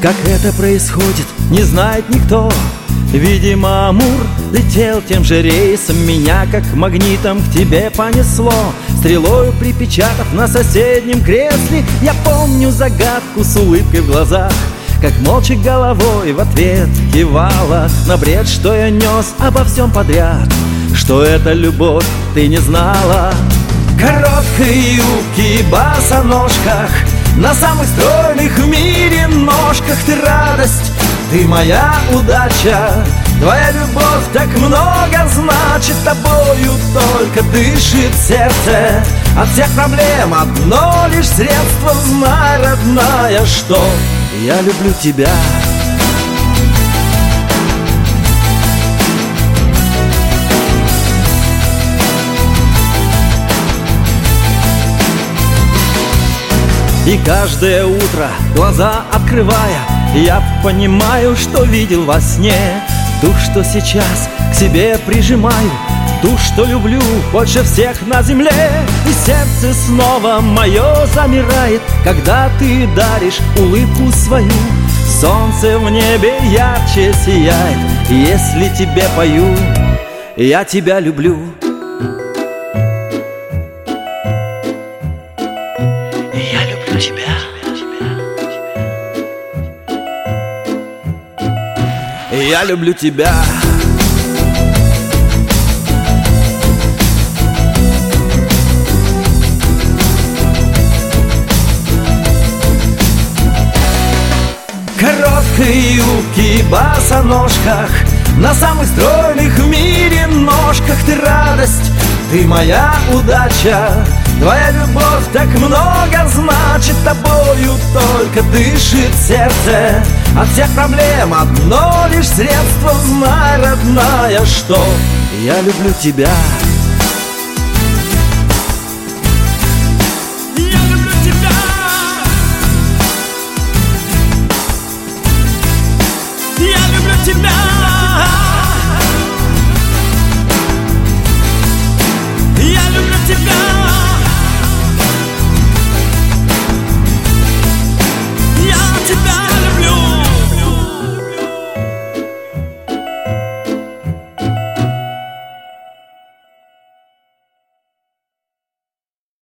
Как это происходит, не знает никто. Видимо, Амур летел тем же рейсом, меня как магнитом к тебе понесло. Стрелою припечатав на соседнем кресле, я помню загадку с улыбкой в глазах, как молча головой в ответ кивала на бред, что я нес обо всем подряд, что это любовь ты не знала. Короткой юбке и босоножках, на самых стройных в мире ножках ты радость, ты моя удача. Твоя любовь так много значит, тобою только дышит сердце. От всех проблем одно лишь средство, знай, родная, что я люблю тебя. И каждое утро, глаза открывая, я понимаю, что видел во сне. Ту, что сейчас к себе прижимаю, ту, что люблю больше всех на земле. И сердце снова мое замирает, когда ты даришь улыбку свою. Солнце в небе ярче сияет, если тебе пою: я тебя люблю. Я люблю тебя. Я люблю тебя. Короткой юбке и босоножках, на самых стройных в мире ножках ты радость, ты моя удача. Твоя любовь так много значит, тобою только дышит сердце. От всех проблем одно лишь средство, знай, родная, что я люблю тебя.